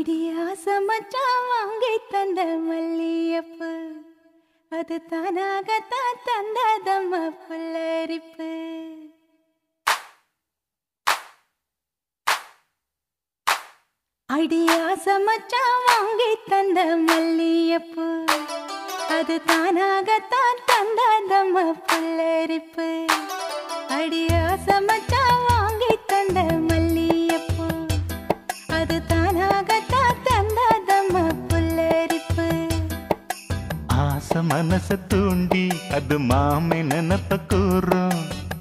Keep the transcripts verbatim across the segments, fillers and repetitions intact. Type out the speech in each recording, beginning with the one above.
அடியாச மச்சான் வாங்கி தந்த மல்லியப்பு அது தானாகத்தான் தந்ததம்ம புல்லரிப்பு. அடியாச மச்சான் வாங்கி தந்த மல்லியப்பு அது தானாகத்தான் தந்ததம்ம புல்லரிப்பு. அடியாச மச்சான் வாங்கி தந்த மல்லியப்பு அது தானாகத்தான் தந்ததம்ம புல்லரிப்பு. ஆசை மனச தூண்டி அது மாமை நினப்ப கூறும்.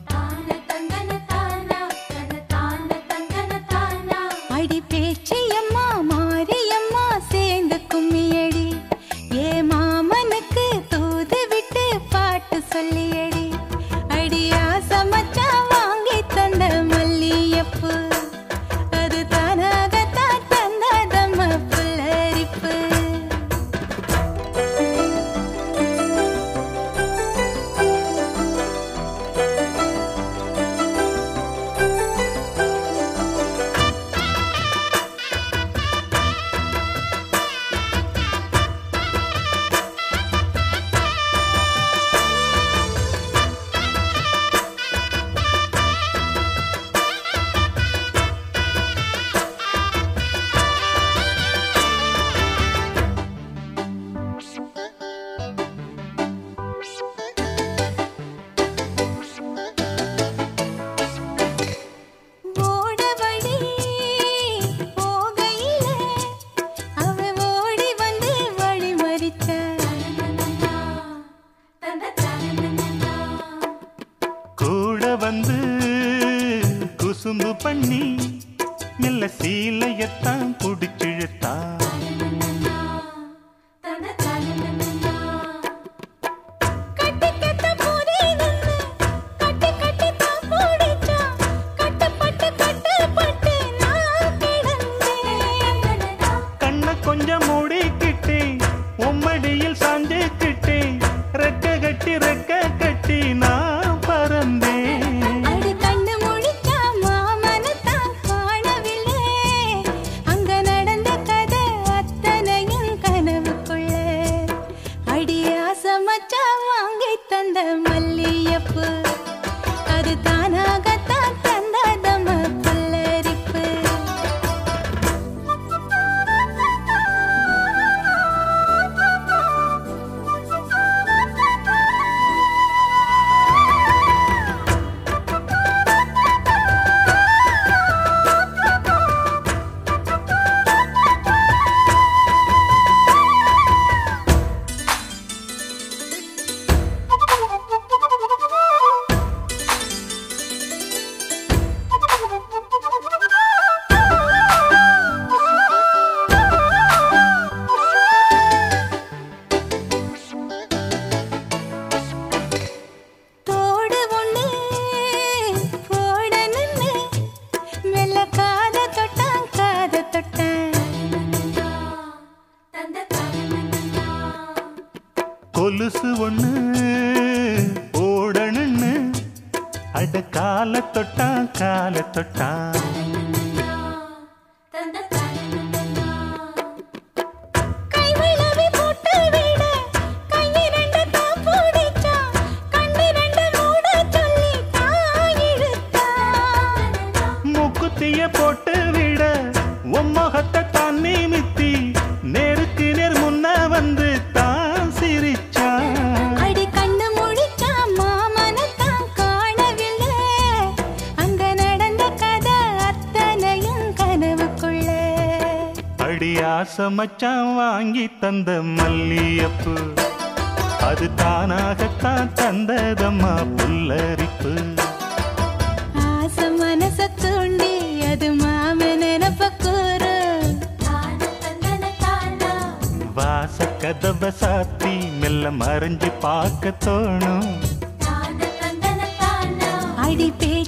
அடி பேச்சியம்மா மாரியம்மா சேர்ந்து கும்மியடி ஏ மாமனுக்கு தூது விட்டு பாட்டு சொல்லியடி. அடி ஆசை மச்சான் வாங்கி தந்த மல்லியப்பு அது தானாகத்தான் தந்ததம்ம புல்லரிப்பு. வந்து குசும்பு பண்ணி மெல்ல சீலையத்தான் புடிச்சிழுத்தா. கண்ண கொஞ்சம் மூடிக்கிட்டே உம்மடியில் சாஞ்சுக்கிட்டே ரெக்க கட்டி ரெக்க கட்டி நான் பறந்தேன். தந்த மல்லியப்பு அது தானாகத்தான் தந்ததம்ம புல்லரிப்பு. கொலுசு ஒண்ணு ஓடணுன்னு அட கால தொட்டா கால தொட்டா. மூக்குத்திய போட்டு விட உம்மகத்தை தான் நிமித்தி நேருக்கு நேர் முன்ன வந்து தான் சிரிச்சா. அடி கண்ணு முடிச்சா மாமனத்தான் காணவில்லை அங்க நடந்த கதை அத்தனையும் கனவுக்குள்ள. அடி ஆசை மச்சான் வாங்கி தந்த மல்லியப்பு அது தானாகத்தான் தந்ததம்மா புல்லரிப்பு. ஆசை மனச தூண்டி அது மாம நினப்ப கூறு. வாச கதவை சாத்தி மெல்ல மறைஞ்சு பார்க்க தோணும். அடி